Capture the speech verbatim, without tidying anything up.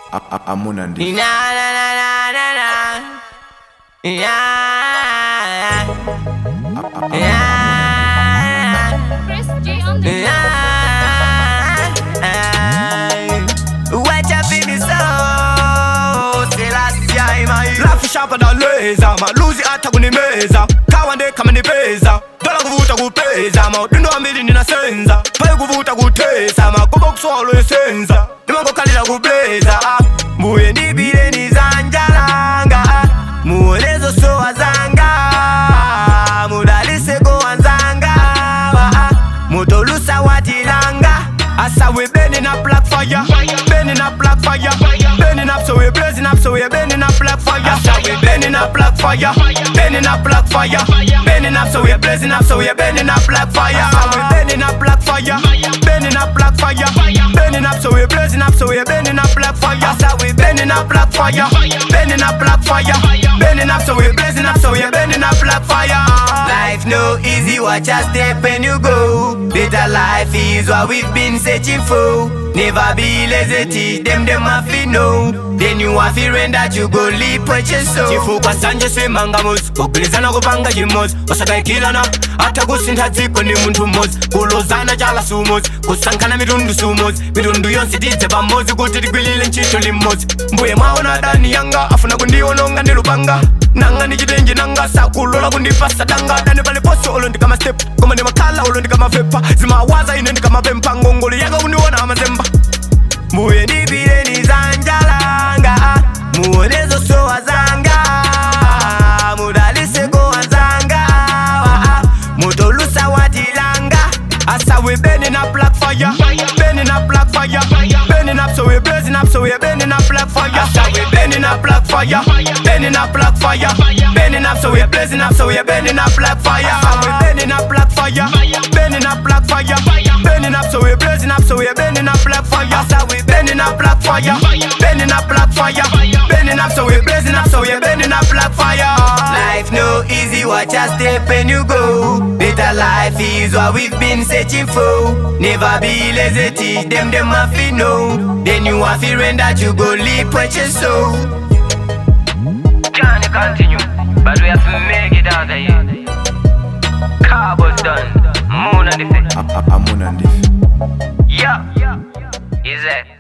Amuna ndi. Na na na na na na. Yeah. Yeah. Chris G on the Yeah. Watch out for me soul. Celestia my Lafu sharper than laser, ma luzi hata kunimeza. Kawande kama nipeza, dola kuvuta kupeza, ma udindo wa mili nina senza. Payo kuvuta kutesa, ma kubo kuswalo esenza. Nimango kalila kubleza, mbuye nibile nizanjalanga. Muolezo so wazanga, mudalise go wanzanga. Mutolusa watilanga. Asa we burning up black fire, burning up black fire, burning up so we blazing up so we burning up black fire. Asa we burning up black fire, burning up black fire, burning up so we blazing up so we burning up black fire. Asa we burning up black fire, burning up black fire, burning up so we blazing up so we burning up black fire. Asa we burning up black fire, burning up black fire, burning up so we blazing up so we burning up black fire. Life no easy, watch a step when you go. Better life is what we've been searching for. Never be lazy, teach them them have to know. Then you have to render that you go leap what you sow. Chifu kwa sanje se mangamus, kukulizana kupanga jimos. Osaka kilana, hata kusinta ziko ni muntu mos. Kulozana jala sumos, kusankana mitundu sumos. Mitundu yonsi dite bamozi, kuti digwilile nchito limos. Mbuye maona dani yanga, afuna kundi ononga nilupanga. Nanga nijidenji nanga, sakulola kundi pasa danga. Dani pali poso olo ndika ma step, kuma ni makala olo ndika ma vepa. Zima waza ine ndika ma vempa, ngongoli yaga kundi wana amazemba. Mbuye nibile nizanjalanga, muonezo so wazanga. Mudalise go wanzanga, mutolusa watilanga. Asa we burning up black fire, burning up black fire, burning up so we blazing up so we burning up black fire. Asa we burning up black fire, burning up black fire, burning up so we blazing up so we burning up black fire. Asa we burning up black fire, burning up black fire, burning up so we blazing up so we burning up black fire. Asa we burning up black fire, burning up black fire, burning up so we blazing up so we burning up black fire. Life no easy, watch a step when you go. Better life is what we've been searching for. Never be lazy, teach them them have to know. Then you have to render that you go leap what you sow. Can't continue, but we have to make it out of here. Carbo's done, moon and the Amuna ndi. yeah, is it?